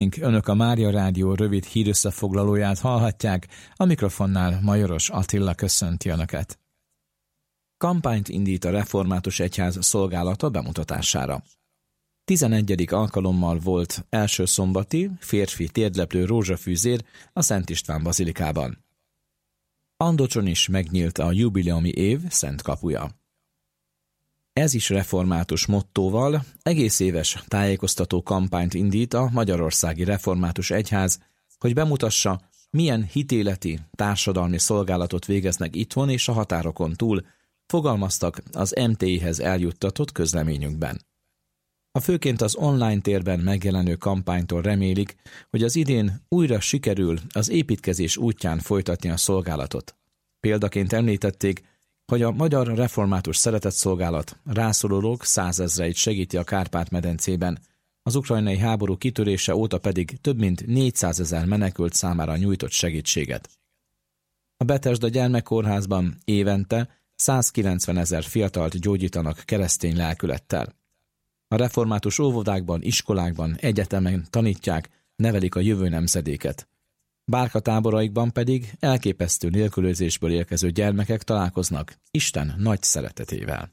hallgatóink, Önök a Mária Rádió rövid hírösszefoglalóját hallhatják, a mikrofonnál Majoros Attila köszönti Önöket. Kampányt indít a Református Egyház szolgálata bemutatására. 11. alkalommal volt első szombati férfi térdleplő rózsafűzér a Szent István bazilikában. Andocson is megnyílt a jubileumi év szent kapuja. Ez is református mottóval egész éves tájékoztató kampányt indít a Magyarországi Református Egyház, hogy bemutassa, milyen hitéleti, társadalmi szolgálatot végeznek itthon és a határokon túl, fogalmaztak az MTI-hez eljuttatott közleményünkben. A főként az online térben megjelenő kampánytól remélik, hogy az idén újra sikerül az építkezés útján folytatni a szolgálatot. Példaként említették, hogy a Magyar Református Szeretetszolgálat rászorulók 100 000-eit segíti a Kárpát-medencében, az ukrajnai háború kitörése óta pedig több mint 400 000 menekült számára nyújtott segítséget. A Betesda gyermekkórházban évente 190 000 fiatalt gyógyítanak keresztény lelkülettel. A református óvodákban, iskolákban, egyetemen tanítják, nevelik a jövő nemzedéket. Bárkatáboraikban pedig elképesztő nélkülözésből érkező gyermekek találkoznak Isten nagy szeretetével.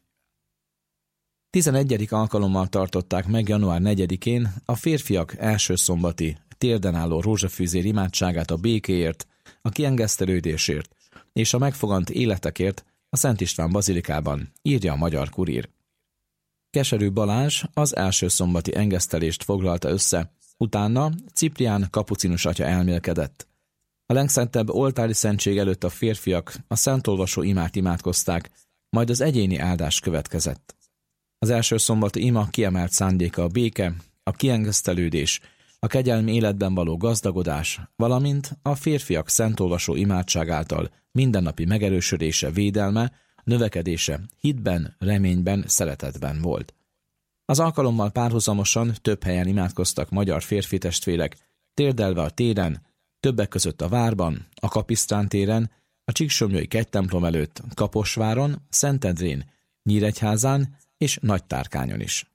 11. alkalommal tartották meg január 4-én a férfiak első szombati térden álló rózsafűzér imádságát a békéért, a kiengesztelődésért és a megfogant életekért a Szent István bazilikában, írja a Magyar Kurír. Keserű Balázs az első szombati engesztelést foglalta össze, utána Ciprián kapucinus atya elmélkedett. A legszentebb oltári szentség előtt a férfiak a szentolvasó imát imádkozták, majd az egyéni áldás következett. Az első szombati ima kiemelt szándéka a béke, a kiengesztelődés, a kegyelmi életben való gazdagodás, valamint a férfiak szentolvasó imádság által mindennapi megerősödése, védelme, növekedése hitben, reményben, szeretetben volt. Az alkalommal párhuzamosan több helyen imádkoztak magyar férfi testvérek, térdelve a téren, többek között a Várban, a Kapisztrán téren, a Csíksomlyai kegytemplom előtt, Kaposváron, Szentendrén, Nyíregyházán és Nagytárkányon is.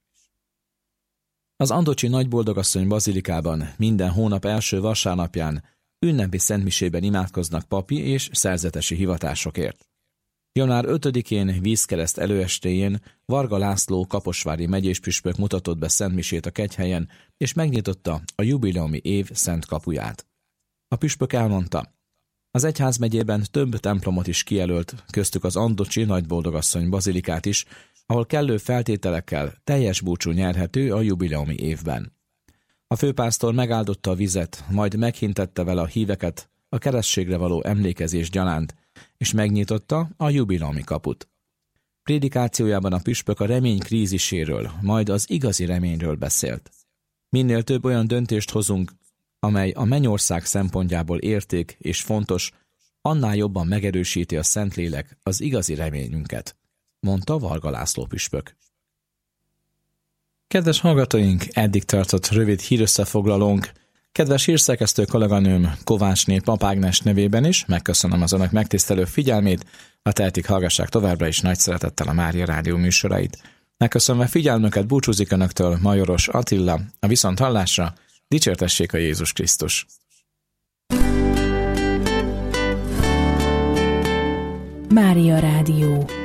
Az Andocsi Nagyboldogasszony bazilikában minden hónap első vasárnapján ünnepi szentmisében imádkoznak papi és szerzetesi hivatásokért. Január 5-én vízkereszt előestéjén Varga László kaposvári megyéspüspök mutatott be szentmisét a kegyhelyen, és megnyitotta a jubileumi év szent kapuját. A püspök elmondta, az egyházmegyében több templomot is kijelölt, köztük az Andocsi Nagyboldogasszony bazilikát is, ahol kellő feltételekkel teljes búcsú nyerhető a jubileumi évben. A főpásztor megáldotta a vizet, majd meghintette vele a híveket a keresztségre való emlékezés gyanánt, és megnyitotta a jubileumi kaput. Prédikációjában a püspök a remény kríziséről, majd az igazi reményről beszélt. Minél több olyan döntést hozunk, amely a mennyország szempontjából érték és fontos, annál jobban megerősíti a Szentlélek az igazi reményünket, mondta Varga László püspök. Kedves hallgatóink, eddig tartott rövid hírösszefoglalónk. Kedves hírszerkesztő kolléganőm Kovácsné Pap Ágnes nevében is megköszönöm az önök megtisztelő figyelmét, a tehetik hallgassák továbbra is nagy szeretettel a Mária Rádió műsorait. Megköszönve figyelmüket búcsúzik önöktől Majoros Attila, a viszonthallásra, dicsértessék a Jézus Krisztus! Mária Rádió.